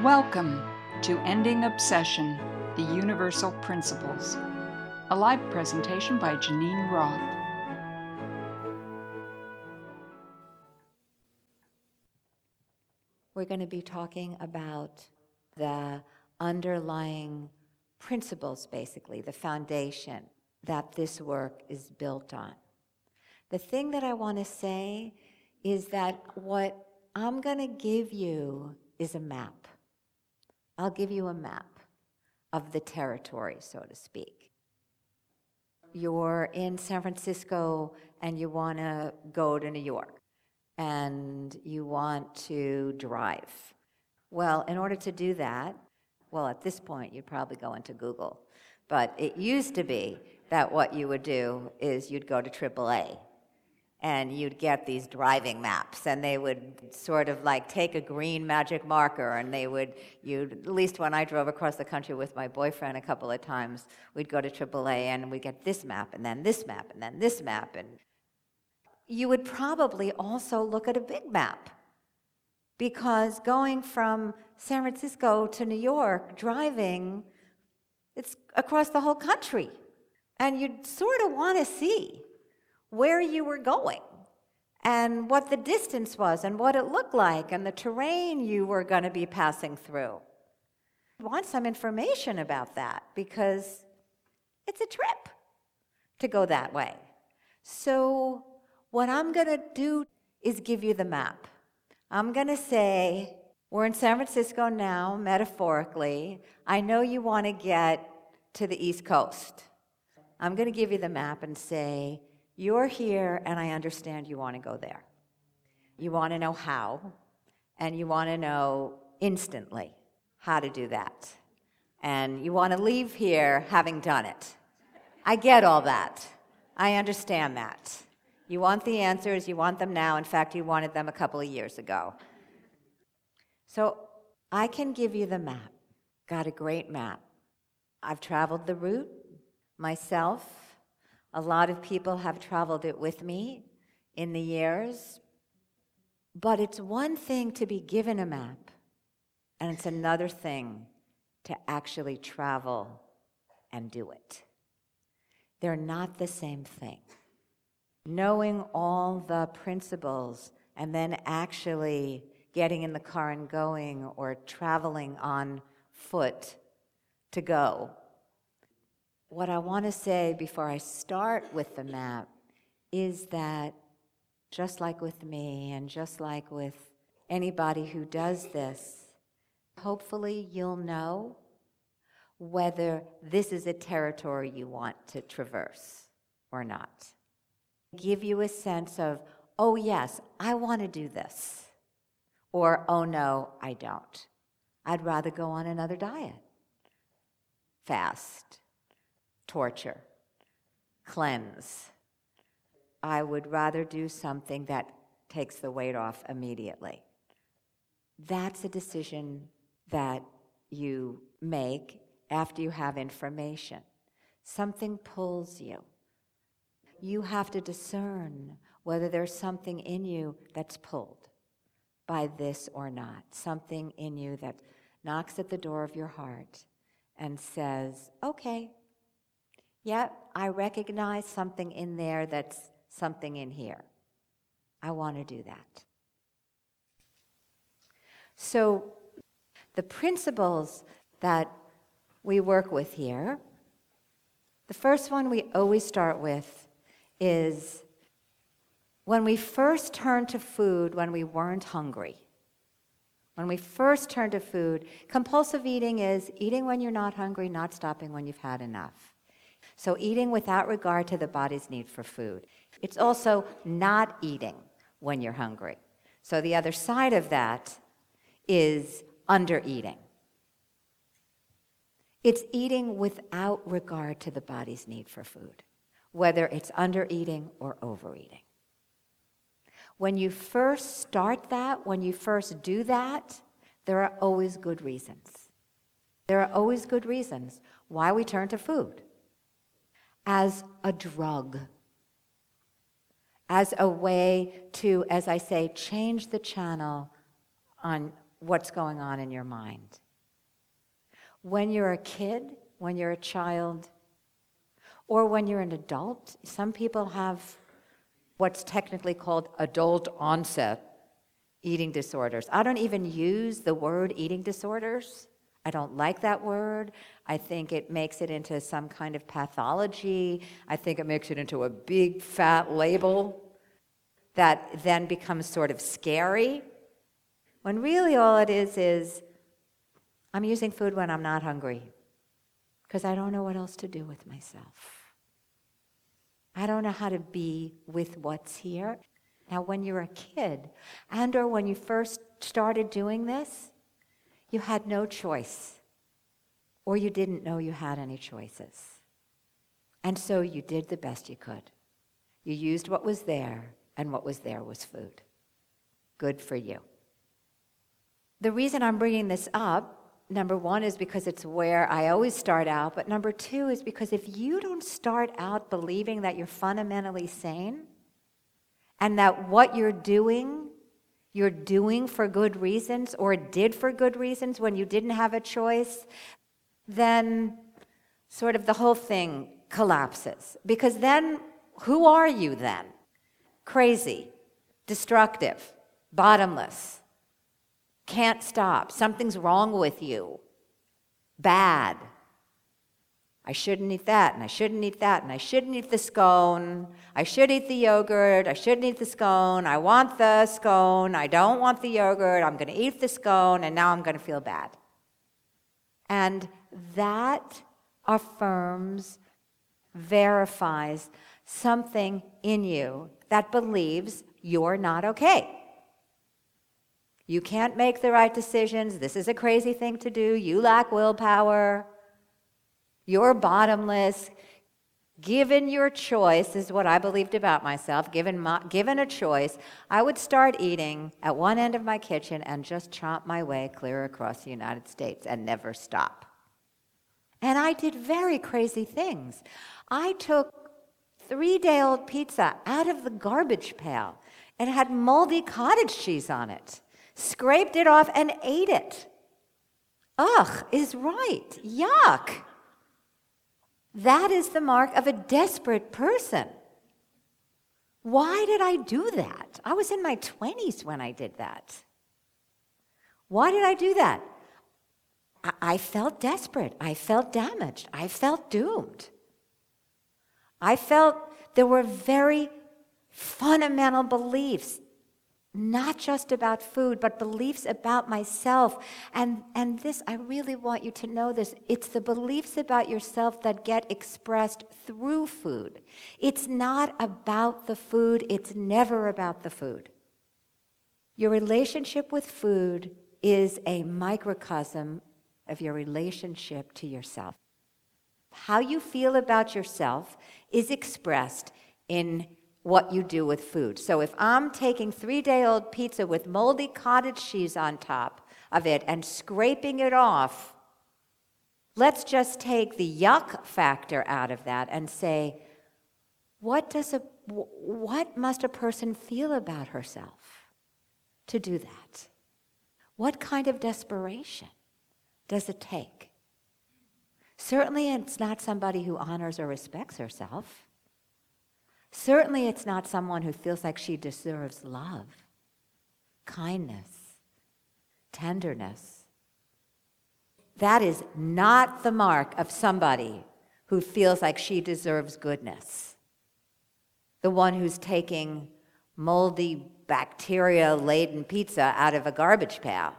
Welcome to Ending Obsession, the Universal Principles, a live presentation by Janine Roth. We're going to be talking about the underlying principles, basically, the foundation that this work is built on. The thing that I want to say is that what I'm going to give you is a map. I'll give you a map of the territory, so to speak. You're in San Francisco and you want to go to New York and you want to drive. Well, in order to do that, well, at this point, you'd probably go into Google. But it used to be that what you would do is you'd go to AAA and you'd get these driving maps, and they would sort of like take a green magic marker, and at least when I drove across the country with my boyfriend a couple of times, we'd go to AAA and we'd get this map, and then this map, and then this map. And you would probably also look at a big map, because going from San Francisco to New York, driving, it's across the whole country. And you'd sort of want to see where you were going and what the distance was and what it looked like and the terrain you were going to be passing through. You want some information about that because it's a trip to go that way. So what I'm going to do is give you the map. I'm going to say, we're in San Francisco now, metaphorically. I know you want to get to the East Coast. I'm going to give you the map and say, you're here, and I understand you want to go there. You want to know how, and you want to know instantly how to do that. And you want to leave here having done it. I get all that. I understand that. You want the answers, you want them now. In fact, you wanted them a couple of years ago. So I can give you the map. Got a great map. I've traveled the route myself. A lot of people have traveled it with me in the years. But it's one thing to be given a map, and it's another thing to actually travel and do it. They're not the same thing. Knowing all the principles and then actually getting in the car and going, or traveling on foot to go. What I want to say before I start with the map is that just like with me and just like with anybody who does this, hopefully you'll know whether this is a territory you want to traverse or not. Give you a sense of, oh yes, I want to do this. Or, oh no, I don't. I'd rather go on another diet. Fast. Torture, cleanse. I would rather do something that takes the weight off immediately. That's a decision that you make after you have information. Something pulls you. You have to discern whether there's something in you that's pulled by this or not. Something in you that knocks at the door of your heart and says, okay, yeah, I recognize something in there that's something in here. I want to do that. So the principles that we work with here, the first one we always start with is when we first turned to food when we weren't hungry. When we first turned to food, compulsive eating is eating when you're not hungry, not stopping when you've had enough. So eating without regard to the body's need for food. It's also not eating when you're hungry. So the other side of that is under-eating. It's eating without regard to the body's need for food, whether it's under-eating or overeating. When you first start that, when you first do that, there are always good reasons. There are always good reasons why we turn to food. As a drug, as a way to, as I say, change the channel on what's going on in your mind. When you're a kid, when you're a child, or when you're an adult, some people have what's technically called adult onset eating disorders. I don't even use the word eating disorders. I don't like that word. I think it makes it into some kind of pathology. I think it makes it into a big fat label that then becomes sort of scary. When really all it is I'm using food when I'm not hungry because I don't know what else to do with myself. I don't know how to be with what's here. Now, when you're a kid, and or when you first started doing this, you had no choice, or you didn't know you had any choices. And so you did the best you could. You used what was there, and what was there was food. Good for you. The reason I'm bringing this up, number one, is because it's where I always start out, but number two is because if you don't start out believing that you're fundamentally sane, and that what you're doing for good reasons, or did for good reasons when you didn't have a choice, then sort of the whole thing collapses. Because then, who are you then? Crazy, destructive, bottomless, can't stop, something's wrong with you, bad. I shouldn't eat that, and I shouldn't eat that, and I shouldn't eat the scone. I should eat the yogurt. I shouldn't eat the scone. I want the scone. I don't want the yogurt. I'm going to eat the scone, and now I'm going to feel bad. And that affirms, verifies something in you that believes you're not okay. You can't make the right decisions. This is a crazy thing to do. You lack willpower. You're bottomless. Given your choice, is what I believed about myself, given a choice, I would start eating at one end of my kitchen and just chomp my way clear across the United States and never stop. And I did very crazy things. I took 3-day-old pizza out of the garbage pail and had moldy cottage cheese on it, scraped it off and ate it. Ugh is right. Yuck. That is the mark of a desperate person. Why did I do that? I was in my 20s when I did that. Why did I do that? I felt desperate. I felt damaged. I felt doomed. I felt there were very fundamental beliefs, not just about food, but beliefs about myself. And this, I really want you to know this. It's the beliefs about yourself that get expressed through food. It's not about the food. It's never about the food. Your relationship with food is a microcosm of your relationship to yourself. How you feel about yourself is expressed in what you do with food. So if I'm taking 3-day-old pizza with moldy cottage cheese on top of it and scraping it off, let's just take the yuck factor out of that and say, what must a person feel about herself to do that? What kind of desperation does it take? Certainly it's not somebody who honors or respects herself. Certainly it's not someone who feels like she deserves love, kindness, tenderness. That is not the mark of somebody who feels like she deserves goodness. The one who's taking moldy, bacteria-laden pizza out of a garbage pail.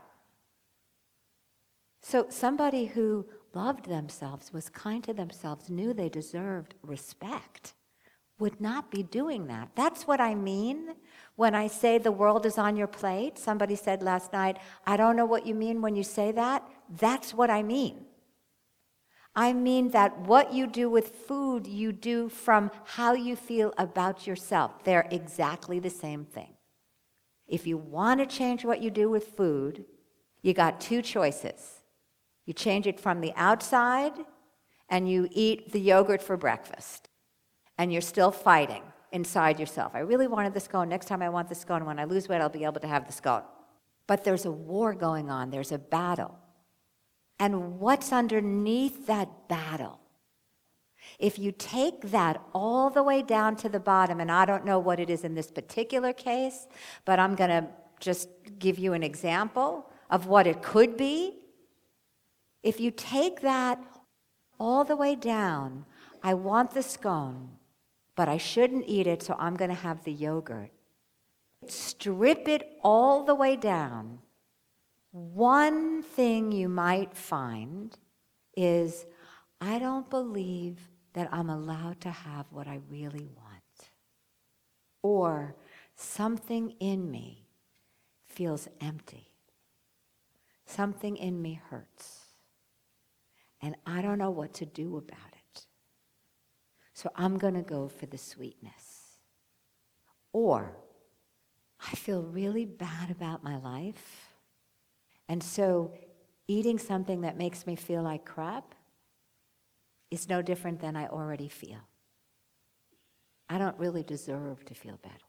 So somebody who loved themselves, was kind to themselves, knew they deserved respect, would not be doing that. That's what I mean when I say the world is on your plate. Somebody said last night, I don't know what you mean when you say that. That's what I mean. I mean that what you do with food, you do from how you feel about yourself. They're exactly the same thing. If you want to change what you do with food, you got 2 choices. You change it from the outside, and you eat the yogurt for breakfast. And you're still fighting inside yourself. I really wanted the scone. Next time I want the scone. When I lose weight, I'll be able to have the scone. But there's a war going on, there's a battle. And what's underneath that battle? If you take that all the way down to the bottom, and I don't know what it is in this particular case, but I'm going to just give you an example of what it could be. If you take that all the way down, I want the scone, but I shouldn't eat it, so I'm going to have the yogurt. Strip it all the way down. One thing you might find is, I don't believe that I'm allowed to have what I really want. Or something in me feels empty. Something in me hurts. And I don't know what to do about it. So I'm going to go for the sweetness. Or I feel really bad about my life. And so eating something that makes me feel like crap is no different than I already feel. I don't really deserve to feel better.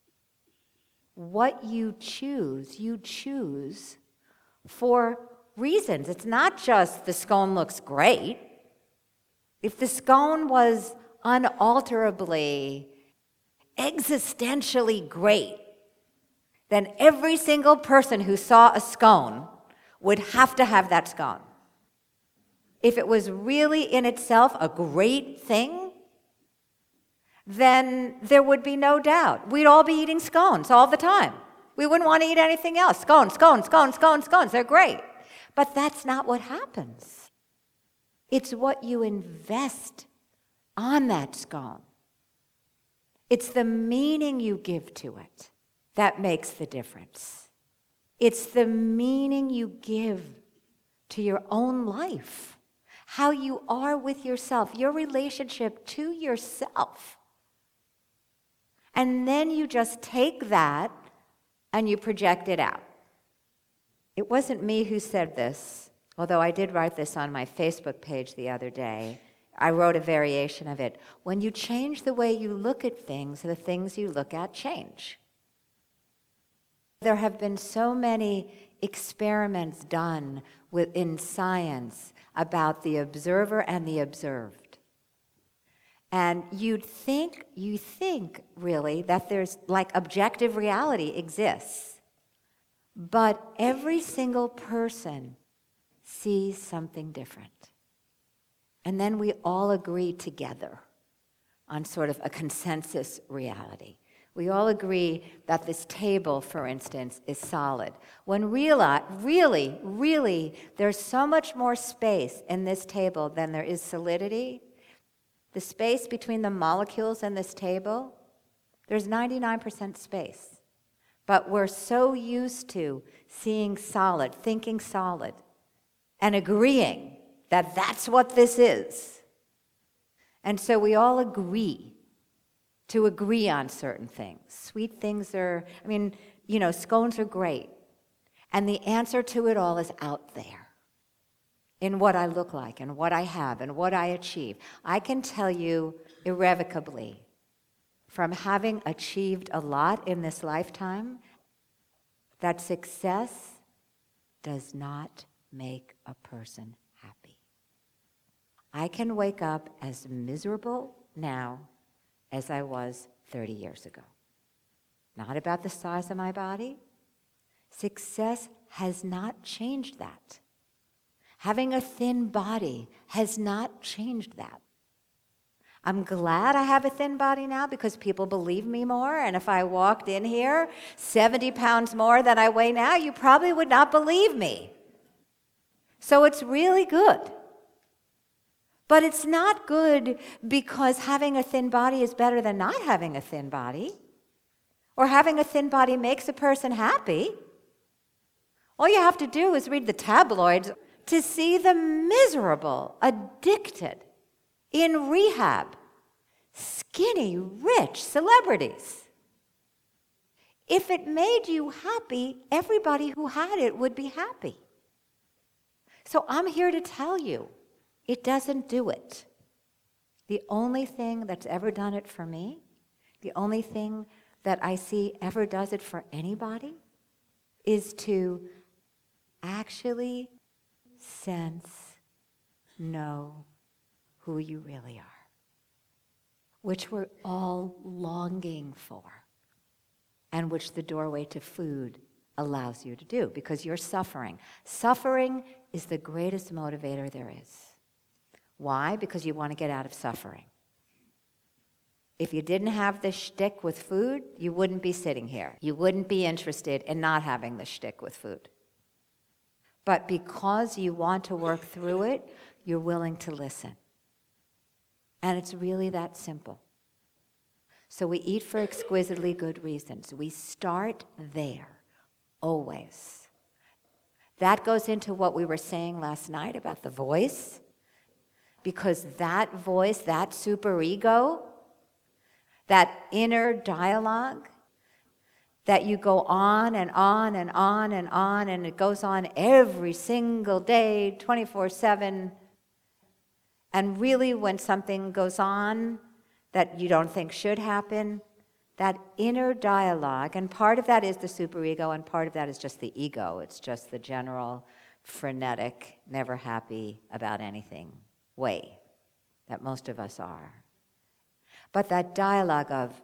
What you choose for reasons. It's not just the scone looks great. If the scone was unalterably, existentially great, then every single person who saw a scone would have to have that scone. If it was really in itself a great thing, then there would be no doubt. We'd all be eating scones all the time. We wouldn't want to eat anything else. Scones, scones, scones, scones, scones. They're great. But that's not what happens. It's what you invest on that scone. It's the meaning you give to it that makes the difference. It's the meaning you give to your own life, how you are with yourself, your relationship to yourself. And then you just take that and you project it out. It wasn't me who said this, although I did write this on my Facebook page the other day. I wrote a variation of it. When you change the way you look at things, the things you look at change. There have been so many experiments done in science about the observer and the observed. And you think really that there's like objective reality exists. But every single person sees something different. And then we all agree together on sort of a consensus reality. We all agree that this table, for instance, is solid. When really, there's so much more space in this table than there is solidity. The space between the molecules in this table, there's 99% space. But we're so used to seeing solid, thinking solid, and agreeing that that's what this is. And so we all agree to agree on certain things. Sweet things are, scones are great. And the answer to it all is out there in what I look like and what I have and what I achieve. I can tell you irrevocably, from having achieved a lot in this lifetime, that success does not make a person happy. I can wake up as miserable now as I was 30 years ago. Not about the size of my body. Success has not changed that. Having a thin body has not changed that. I'm glad I have a thin body now because people believe me more, and if I walked in here 70 pounds more than I weigh now, you probably would not believe me. So it's really good. But it's not good because having a thin body is better than not having a thin body, or having a thin body makes a person happy. All you have to do is read the tabloids to see the miserable, addicted, in rehab, skinny, rich celebrities. If it made you happy, everybody who had it would be happy. So I'm here to tell you, it doesn't do it. The only thing that's ever done it for me, the only thing that I see ever does it for anybody, is to actually sense, know who you really are, which we're all longing for, and which the doorway to food allows you to do, because you're suffering. Suffering is the greatest motivator there is. Why? Because you want to get out of suffering. If you didn't have the shtick with food, you wouldn't be sitting here. You wouldn't be interested in not having the shtick with food. But because you want to work through it, you're willing to listen. And it's really that simple. So we eat for exquisitely good reasons. We start there, always. That goes into what we were saying last night about the voice, because that voice, that superego, that inner dialogue, that you go on and on and on and on, and it goes on every single day, 24/7. And really, when something goes on that you don't think should happen, that inner dialogue, and part of that is the superego, and part of that is just the ego. It's just the general, frenetic, never happy about anything way that most of us are. But that dialogue of,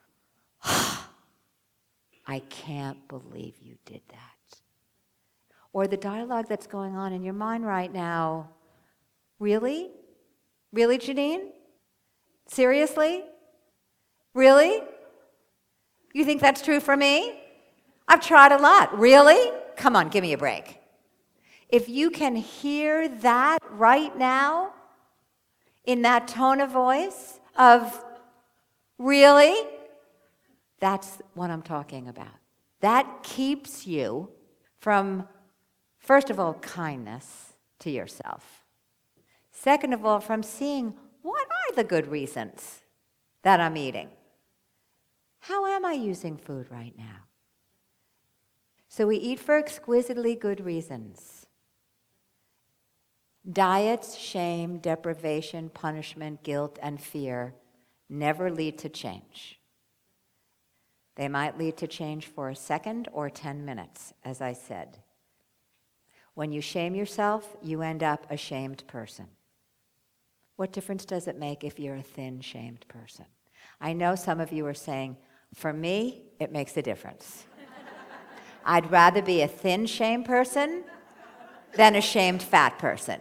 I can't believe you did that. Or the dialogue that's going on in your mind right now, really? Really, Janine? Seriously? Really? You think that's true for me? I've tried a lot. Really? Come on, give me a break. If you can hear that right now, in that tone of voice of, really? That's what I'm talking about. That keeps you from, first of all, kindness to yourself. Second of all, from seeing what are the good reasons that I'm eating. How am I using food right now? So we eat for exquisitely good reasons. Diets, shame, deprivation, punishment, guilt, and fear never lead to change. They might lead to change for a second or 10 minutes, as I said. When you shame yourself, you end up a shamed person. What difference does it make if you're a thin, shamed person? I know some of you are saying, for me, it makes a difference. I'd rather be a thin, shamed person than a shamed, fat person.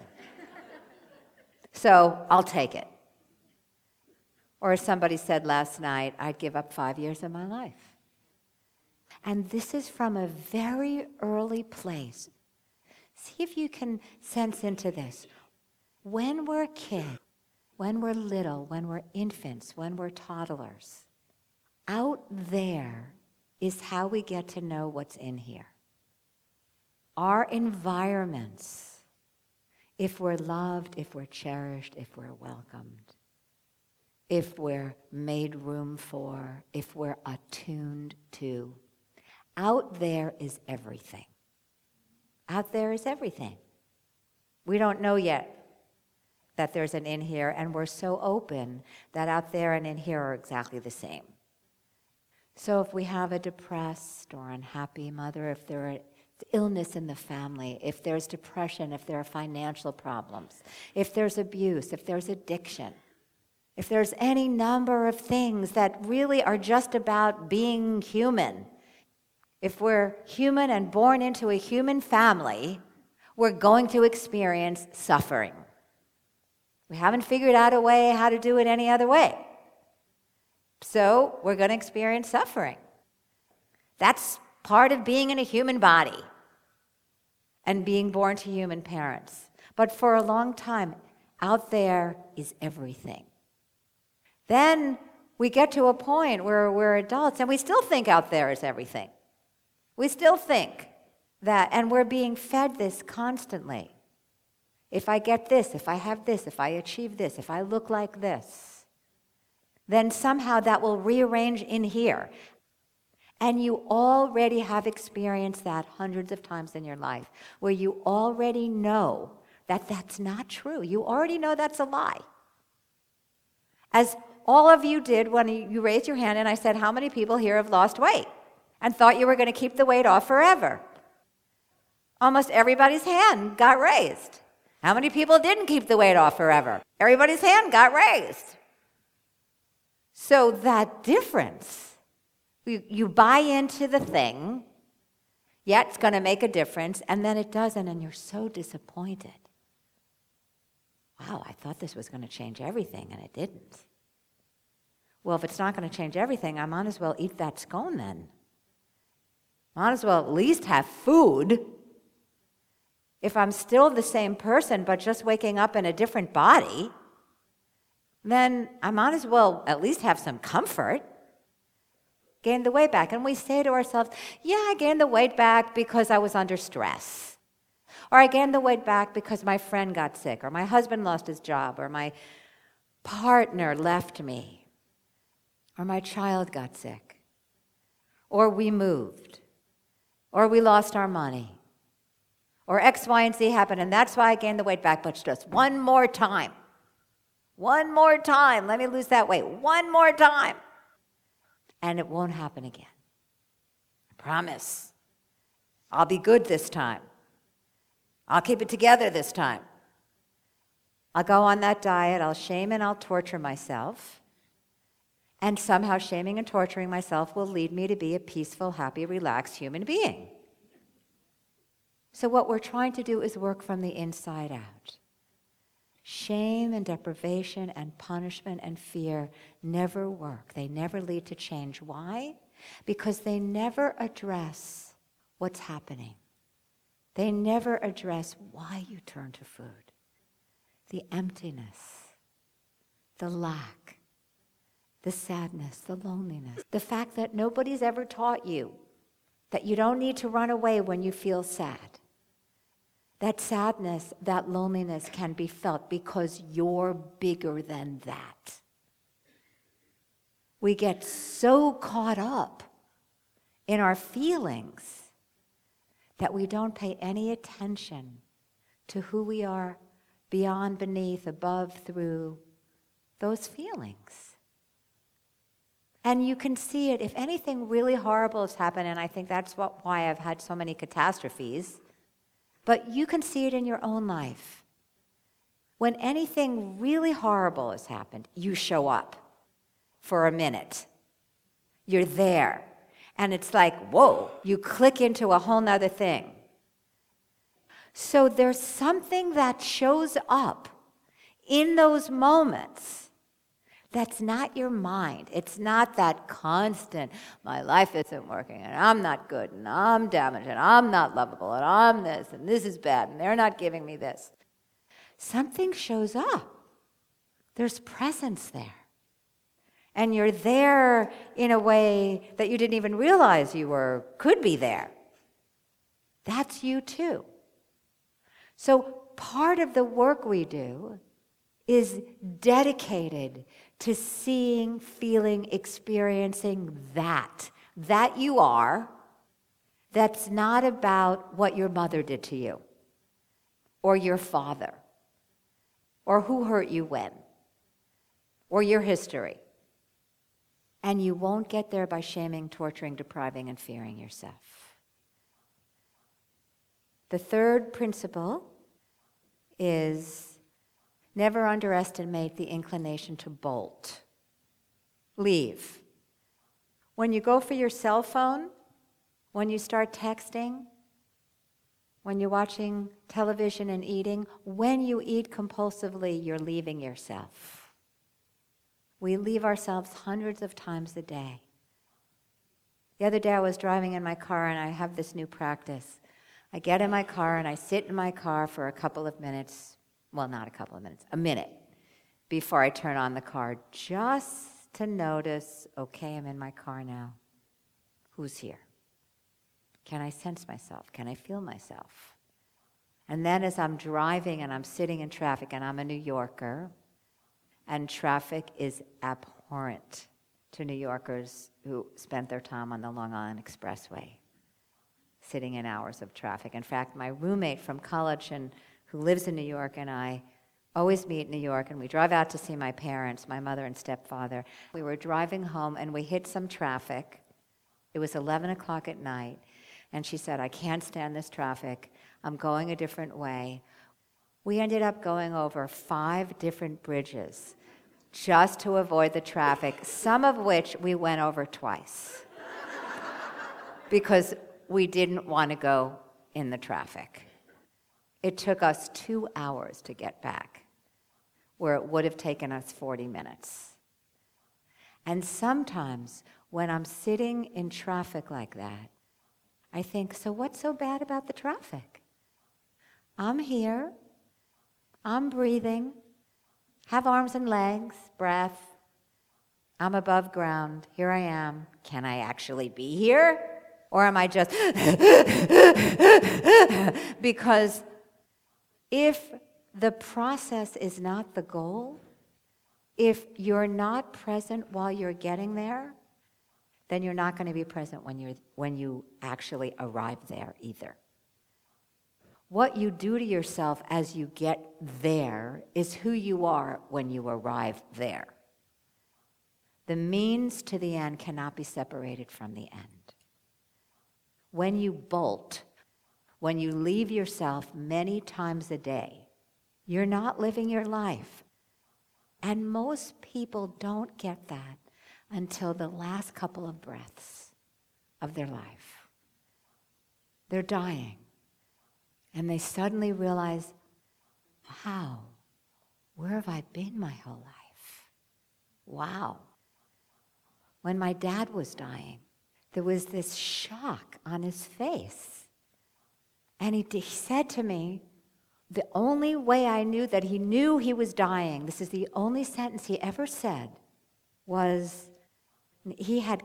So I'll take it. Or as somebody said last night, I'd give up 5 years of my life. And this is from a very early place. See if you can sense into this. When we're kids, when we're little, when we're infants, when we're toddlers, out there is how we get to know what's in here. Our environments, if we're loved, if we're cherished, if we're welcomed, if we're made room for, if we're attuned to, out there is everything. Out there is everything. We don't know yet that there's an in here, and we're so open that out there and in here are exactly the same. So if we have a depressed or unhappy mother, if there are illness in the family, if there's depression, if there are financial problems, if there's abuse, if there's addiction, if there's any number of things that really are just about being human, if we're human and born into a human family, we're going to experience suffering. We haven't figured out a way how to do it any other way. So we're going to experience suffering. That's part of being in a human body and being born to human parents. But for a long time, out there is everything. Then we get to a point where we're adults and we still think out there is everything. We still think that, and we're being fed this constantly. If I get this, if I have this, if I achieve this, if I look like this, then somehow that will rearrange in here. And you already have experienced that hundreds of times in your life, where you already know that that's not true. You already know that's a lie. As all of you did when you raised your hand and I said, how many people here have lost weight and thought you were going to keep the weight off forever? Almost everybody's hand got raised. How many people didn't keep the weight off forever? Everybody's hand got raised. So that difference, you buy into the thing, yeah, it's going to make a difference, and then it doesn't, and you're so disappointed. Wow, I thought this was going to change everything, and it didn't. Well, if it's not going to change everything, I might as well eat that scone then. Might as well at least have food. If I'm still the same person, but just waking up in a different body, then I might as well at least have some comfort. Gain the weight back. And we say to ourselves, yeah, I gained the weight back because I was under stress. Or I gained the weight back because my friend got sick, or my husband lost his job, or my partner left me, or my child got sick, or we moved, or we lost our money, or X, Y, and Z happened, and that's why I gained the weight back, but just one more time. One more time. Let me lose that weight. One more time. And it won't happen again. I promise. I'll be good this time. I'll keep it together this time. I'll go on that diet. I'll shame and I'll torture myself. And somehow shaming and torturing myself will lead me to be a peaceful, happy, relaxed human being. So what we're trying to do is work from the inside out. Shame and deprivation and punishment and fear never work. They never lead to change. Why? Because they never address what's happening. They never address why you turn to food. The emptiness, the lack, the sadness, the loneliness. The fact that nobody's ever taught you that you don't need to run away when you feel sad. That sadness, that loneliness can be felt because you're bigger than that. We get so caught up in our feelings that we don't pay any attention to who we are beyond, beneath, above, through those feelings. And you can see it if anything really horrible has happened, and I think that's why I've had so many catastrophes. But you can see it in your own life. When anything really horrible has happened, you show up for a minute. You're there. And it's like, whoa, you click into a whole nother thing. So there's something that shows up in those moments that's not your mind. It's not that constant, my life isn't working, and I'm not good, and I'm damaged, and I'm not lovable, and I'm this, and this is bad, and they're not giving me this. Something shows up. There's presence there. And you're there in a way that you didn't even realize you could be there. That's you too. So part of the work we do is dedicated to seeing, feeling, experiencing that you are, that's not about what your mother did to you, or your father, or who hurt you when, or your history. And you won't get there by shaming, torturing, depriving, and fearing yourself. The third principle is never underestimate the inclination to bolt. Leave. When you go for your cell phone, when you start texting, when you're watching television and eating, when you eat compulsively, you're leaving yourself. We leave ourselves hundreds of times a day. The other day I was driving in my car and I have this new practice. I get in my car and I sit in my car for a couple of minutes. Well, not a couple of minutes, a minute before I turn on the car, just to notice, okay, I'm in my car now. Who's here? Can I sense myself? Can I feel myself? And then as I'm driving and I'm sitting in traffic, and I'm a New Yorker, and traffic is abhorrent to New Yorkers who spent their time on the Long Island Expressway, sitting in hours of traffic. In fact, my roommate from college who lives in New York and I always meet in New York, and we drive out to see my parents, my mother and stepfather. We were driving home and we hit some traffic. It was 11 o'clock at night, and she said, I can't stand this traffic. I'm going a different way. We ended up going over 5 different bridges just to avoid the traffic, some of which we went over twice because we didn't want to go in the traffic. It took us 2 hours to get back, where it would have taken us 40 minutes. And sometimes when I'm sitting in traffic like that, I think, so what's so bad about the traffic? I'm here, I'm breathing, have arms and legs, breath, I'm above ground, here I am. Can I actually be here? Or am I just because if the process is not the goal, if you're not present while you're getting there, then you're not going to be present when you actually arrive there either. What you do to yourself as you get there is who you are when you arrive there. The means to the end cannot be separated from the end. When you bolt, when you leave yourself many times a day, you're not living your life. And most people don't get that until the last couple of breaths of their life. They're dying. And they suddenly realize, wow, where have I been my whole life? Wow. When my dad was dying, there was this shock on his face. And he said to me, the only way I knew that he knew he was dying, this is the only sentence he ever said, was he had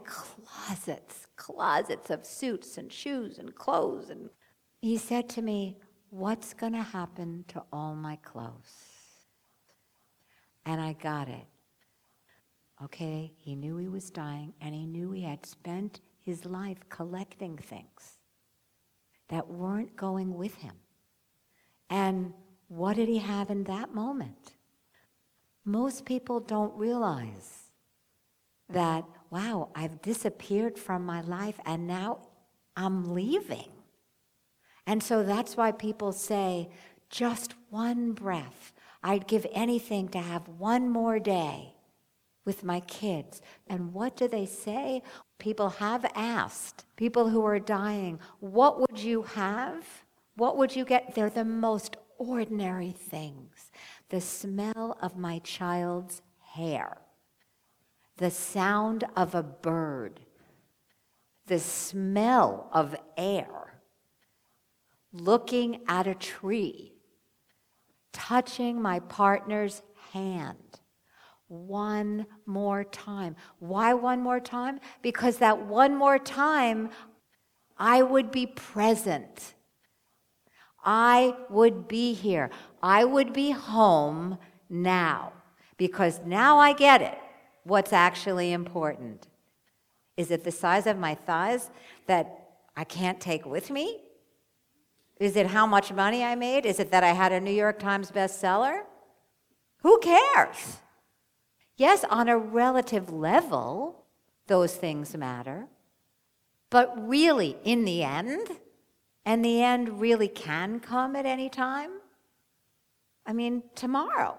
closets of suits and shoes and clothes. And he said to me, what's going to happen to all my clothes? And I got it. Okay, he knew he was dying, and he knew he had spent his life collecting things that weren't going with him. And what did he have in that moment? Most people don't realize that, wow, I've disappeared from my life and now I'm leaving. And so that's why people say, just one breath. I'd give anything to have one more day with my kids. And what do they say? People have asked, people who are dying, what would you have? What would you get? They're the most ordinary things. The smell of my child's hair, the sound of a bird, the smell of air, looking at a tree, touching my partner's hand. One more time. Why one more time? Because that one more time, I would be present. I would be here. I would be home now. Because now I get it. What's actually important? Is it the size of my thighs that I can't take with me? Is it how much money I made? Is it that I had a New York Times bestseller? Who cares? Yes, on a relative level, those things matter. But really, in the end, and the end really can come at any time. I mean, tomorrow.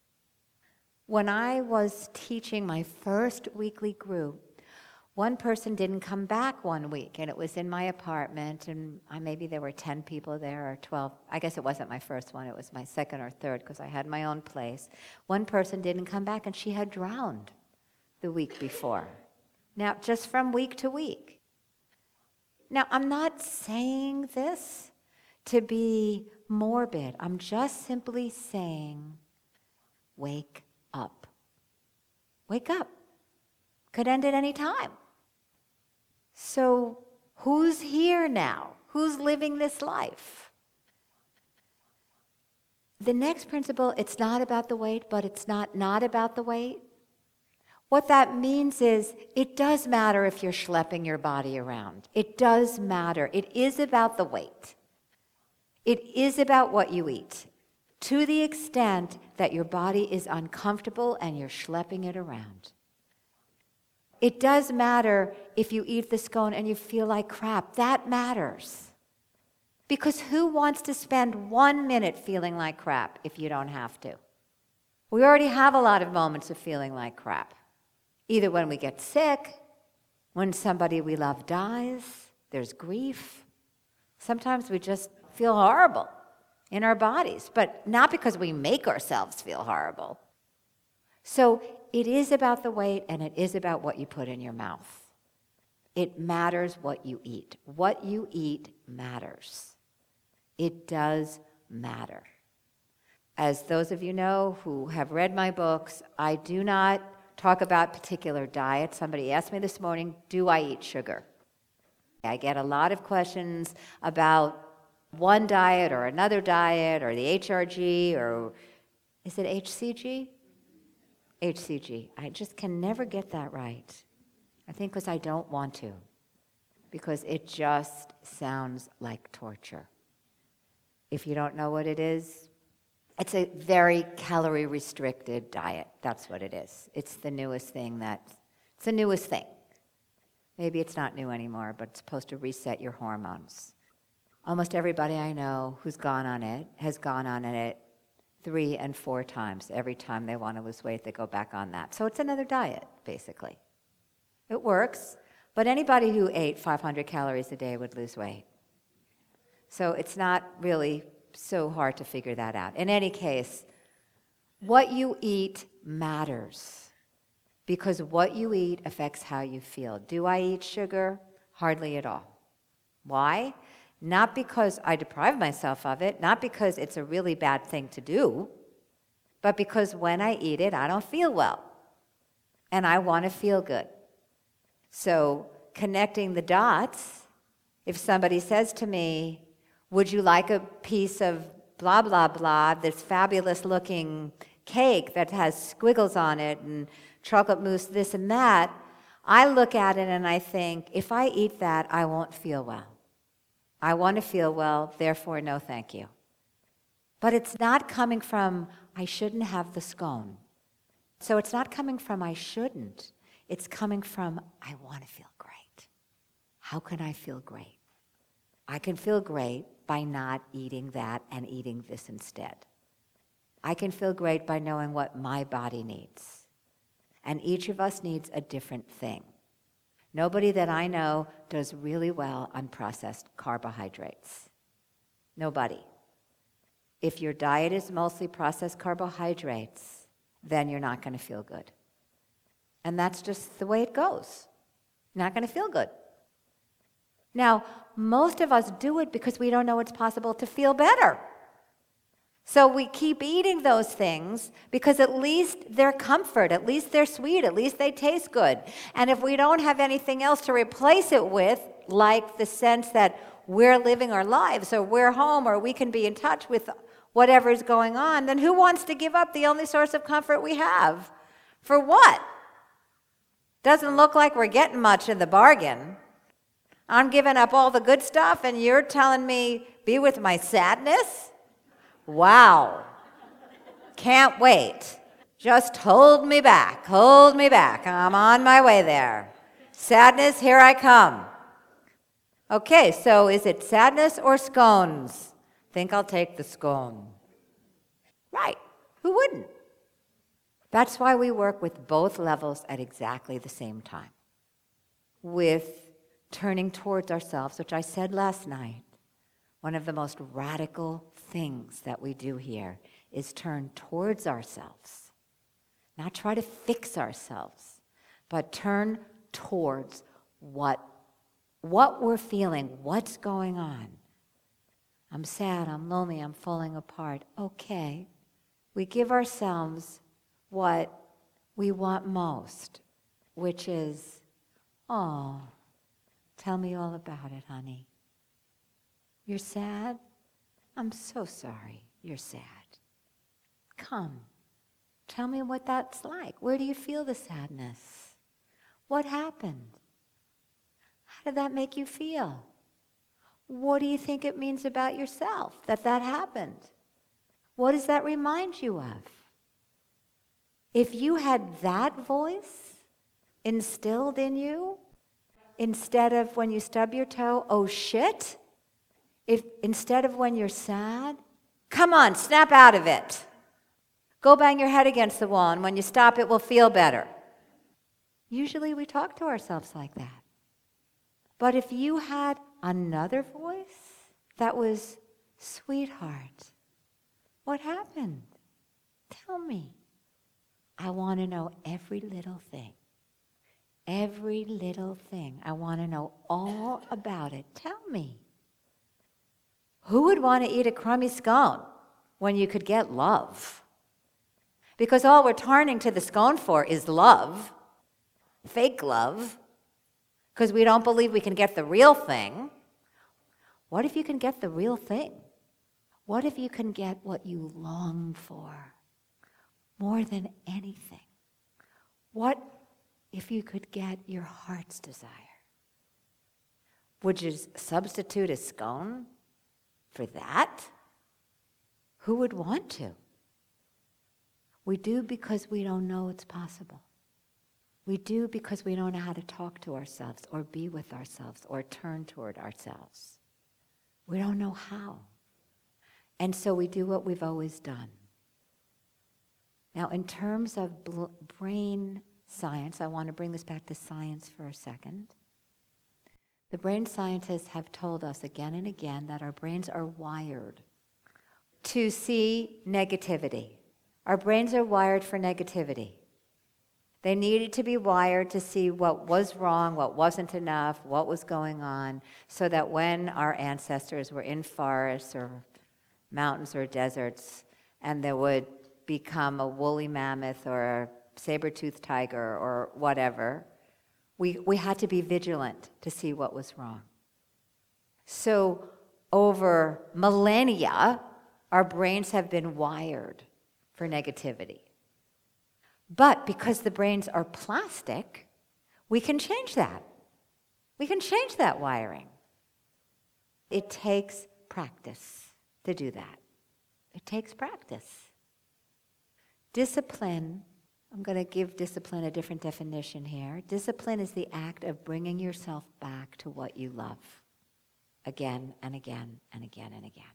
When I was teaching my first weekly group, one person didn't come back one week, and it was in my apartment, and maybe there were 10 people there, or 12. I guess it wasn't my first one, it was my second or third, because I had my own place. One person didn't come back, and she had drowned the week before. Now, just from week to week. Now, I'm not saying this to be morbid. I'm just simply saying, wake up. Wake up. Could end at any time. So who's here now? Who's living this life? The next principle, it's not about the weight, but it's not about the weight. What that means is it does matter if you're schlepping your body around. It does matter. It is about the weight. It is about what you eat, to the extent that your body is uncomfortable and you're schlepping it around. It does matter if you eat the scone and you feel like crap. That matters. Because who wants to spend 1 minute feeling like crap if you don't have to? We already have a lot of moments of feeling like crap. Either when we get sick, when somebody we love dies, there's grief. Sometimes we just feel horrible in our bodies, but not because we make ourselves feel horrible. So it is about the weight, and it is about what you put in your mouth. It matters what you eat. What you eat matters. It does matter. As those of you know who have read my books, I do not talk about particular diets. Somebody asked me this morning, do I eat sugar? I get a lot of questions about one diet or another diet or the HRG or, is it HCG? HCG. I just can never get that right. I think because I don't want to. Because it just sounds like torture. If you don't know what it is, it's a very calorie-restricted diet. That's what it is. It's the newest thing it's the newest thing. Maybe it's not new anymore, but it's supposed to reset your hormones. Almost everybody I know who's gone on it has gone on it 3 and 4 times. Every time they want to lose weight, they go back on that. So it's another diet, basically. It works, but anybody who ate 500 calories a day would lose weight. So it's not really so hard to figure that out. In any case, what you eat matters because what you eat affects how you feel. Do I eat sugar? Hardly at all. Why? Not because I deprive myself of it, not because it's a really bad thing to do, but because when I eat it, I don't feel well, and I want to feel good. So connecting the dots, if somebody says to me, would you like a piece of blah, blah, blah, this fabulous looking cake that has squiggles on it and chocolate mousse, this and that, I look at it and I think, if I eat that, I won't feel well. I want to feel well, therefore, no thank you. But it's not coming from, I shouldn't have the scone. So it's not coming from, I shouldn't. It's coming from, I want to feel great. How can I feel great? I can feel great by not eating that and eating this instead. I can feel great by knowing what my body needs. And each of us needs a different thing. Nobody that I know does really well on processed carbohydrates. Nobody. If your diet is mostly processed carbohydrates, then you're not going to feel good. And that's just the way it goes. Not going to feel good. Now, most of us do it because we don't know it's possible to feel better. So we keep eating those things because at least they're comfort, at least they're sweet, at least they taste good. And if we don't have anything else to replace it with, like the sense that we're living our lives or we're home or we can be in touch with whatever's going on, then who wants to give up the only source of comfort we have? For what? Doesn't look like we're getting much in the bargain. I'm giving up all the good stuff and you're telling me be with my sadness? Wow. Can't wait. Just hold me back. Hold me back. I'm on my way there. Sadness, here I come. Okay, so is it sadness or scones? Think I'll take the scone. Right. Who wouldn't? That's why we work with both levels at exactly the same time. With turning towards ourselves, which I said last night, one of the most radical things that we do here is turn towards ourselves. Not try to fix ourselves, but turn towards what we're feeling, what's going on. I'm sad, I'm lonely, I'm falling apart. Okay. We give ourselves what we want most, which is, oh, tell me all about it, honey. You're sad? I'm so sorry you're sad. Come, tell me what that's like. Where do you feel the sadness? What happened? How did that make you feel? What do you think it means about yourself that happened? What does that remind you of? If you had that voice instilled in you, instead of when you stub your toe, oh shit, If instead of when you're sad, come on, snap out of it. Go bang your head against the wall, and when you stop, it will feel better. Usually we talk to ourselves like that. But if you had another voice that was, sweetheart, what happened? Tell me. I want to know every little thing. Every little thing. I want to know all about it. Tell me. Who would want to eat a crummy scone when you could get love? Because all we're turning to the scone for is love, fake love, because we don't believe we can get the real thing. What if you can get the real thing? What if you can get what you long for more than anything? What if you could get your heart's desire? Would you substitute a scone for that? Who would want to? We do because we don't know it's possible. We do because we don't know how to talk to ourselves or be with ourselves or turn toward ourselves. We don't know how. And so we do what we've always done. Now, in terms of brain science, I want to bring this back to science for a second. The brain scientists have told us again and again that our brains are wired to see negativity. Our brains are wired for negativity. They needed to be wired to see what was wrong, what wasn't enough, what was going on, so that when our ancestors were in forests or mountains or deserts, and there would become a woolly mammoth or a saber-toothed tiger or whatever, we had to be vigilant to see what was wrong. So over millennia, our brains have been wired for negativity. But because the brains are plastic, we can change that. We can change that wiring. It takes practice to do that. It takes practice. Discipline, I'm going to give discipline a different definition here. Discipline is the act of bringing yourself back to what you love again and again and again and again.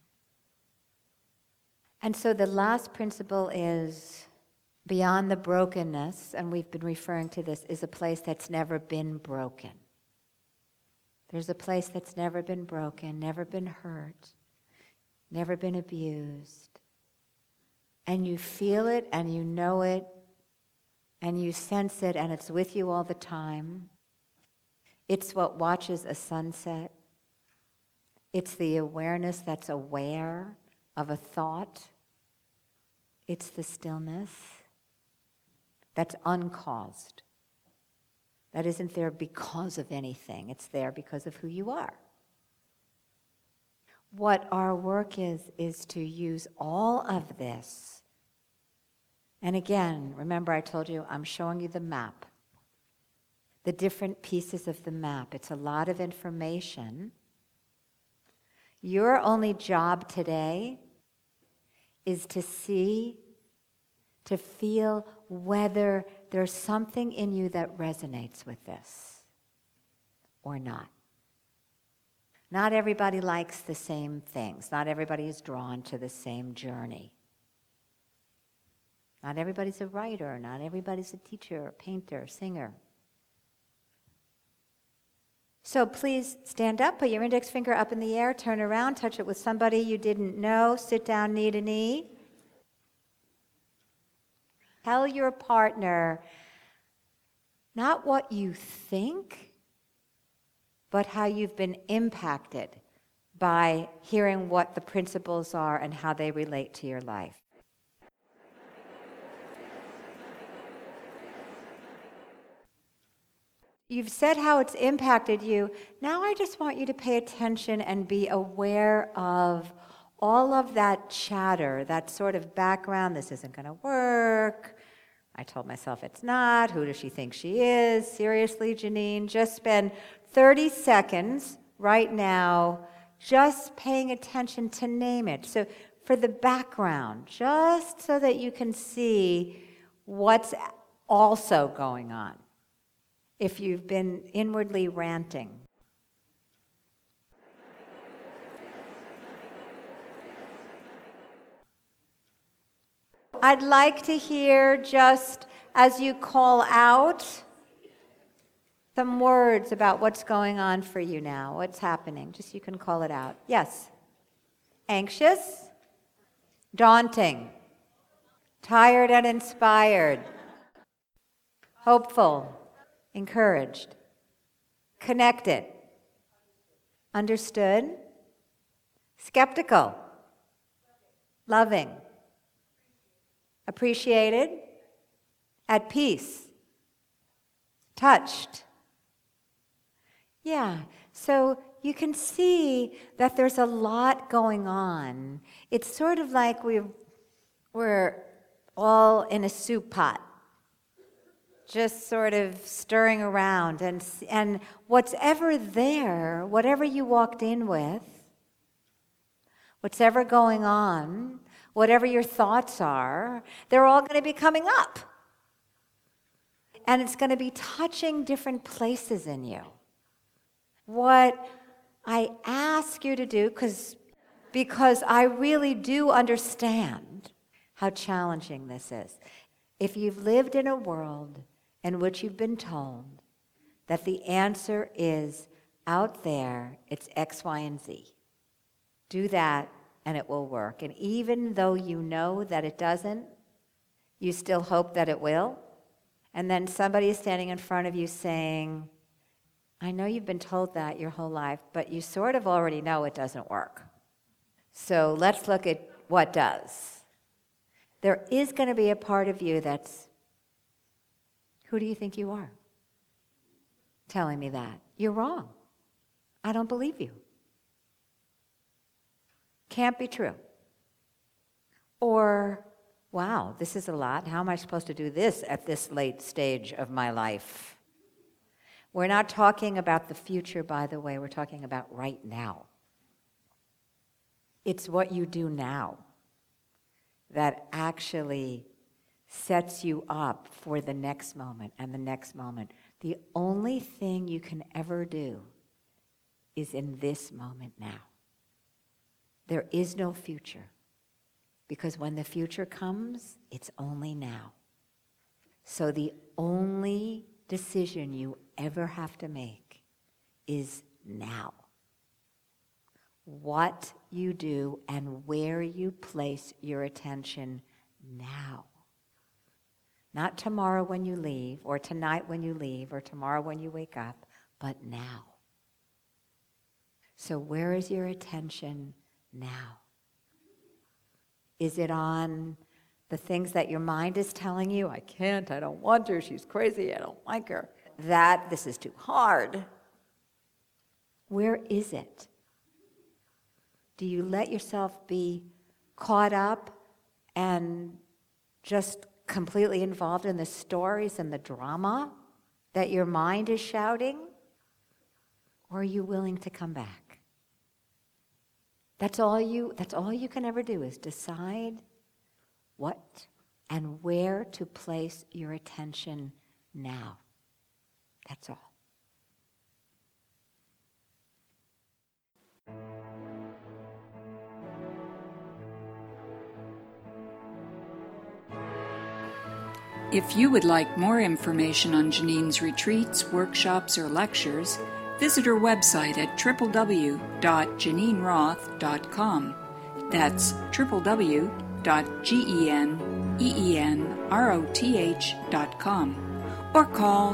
And so the last principle is beyond the brokenness, and we've been referring to this, is a place that's never been broken. There's a place that's never been broken, never been hurt, never been abused. And you feel it, and you know it, and you sense it, and it's with you all the time. It's what watches a sunset. It's the awareness that's aware of a thought. It's the stillness that's uncaused. That isn't there because of anything. It's there because of who you are. What our work is to use all of this. And again, remember I told you I'm showing you the map. The different pieces of the map. It's a lot of information. Your only job today is to see, to feel whether there's something in you that resonates with this or not. Not everybody likes the same things. Not everybody is drawn to the same journey. Not everybody's a writer. Not everybody's a teacher, painter, singer. So please stand up, put your index finger up in the air, turn around, touch it with somebody you didn't know, sit down knee to knee. Tell your partner not what you think, but how you've been impacted by hearing what the principles are and how they relate to your life. You've said how it's impacted you. Now I just want you to pay attention and be aware of all of that chatter, that sort of background, this isn't going to work. I told myself it's not. Who does she think she is? Seriously, Janine, just spend 30 seconds right now just paying attention to name it. So for the background, just so that you can see what's also going on. If you've been inwardly ranting. I'd like to hear, just as you call out, some words about what's going on for you now, what's happening. Just you can call it out. Yes. Anxious, daunting, tired and inspired, hopeful, encouraged, connected, understood, skeptical, loving, appreciated, at peace, touched. Yeah, so you can see that there's a lot going on. It's sort of like we're all in a soup pot, just sort of stirring around. And what's ever there, whatever you walked in with, what's ever going on, whatever your thoughts are, they're all going to be coming up. And it's going to be touching different places in you. What I ask you to do, because I really do understand how challenging this is. If you've lived in a world in which you've been told that the answer is out there, it's X, Y, and Z, do that and it will work. And even though you know that it doesn't, you still hope that it will. And then somebody is standing in front of you saying, I know you've been told that your whole life, but you sort of already know it doesn't work. So let's look at what does. There is going to be a part of you that's, who do you think you are? Telling me that. You're wrong. I don't believe you. Can't be true. Or, wow, this is a lot. How am I supposed to do this at this late stage of my life? We're not talking about the future, by the way. We're talking about right now. It's what you do now that actually sets you up for the next moment and the next moment. The only thing you can ever do is in this moment now. There is no future, because when the future comes, it's only now. So the only decision you ever have to make is now. What you do and where you place your attention now. Not tomorrow when you leave, or tonight when you leave, or tomorrow when you wake up, but now. So where is your attention now? Is it on the things that your mind is telling you? I can't, I don't want her, she's crazy, I don't like her. That, this is too hard. Where is it? Do you let yourself be caught up and just completely involved in the stories and the drama that your mind is shouting? Or are you willing to come back? That's all you can ever do, is decide what and where to place your attention now. That's all. If you would like more information on Janine's retreats, workshops, or lectures, visit her website at www.janineroth.com. That's www.geneenroth.com. Or call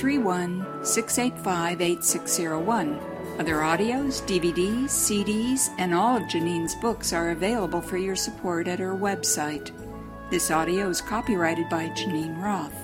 831-685-8601. Other audios, DVDs, CDs, and all of Janine's books are available for your support at her website. This audio is copyrighted by Janine Roth.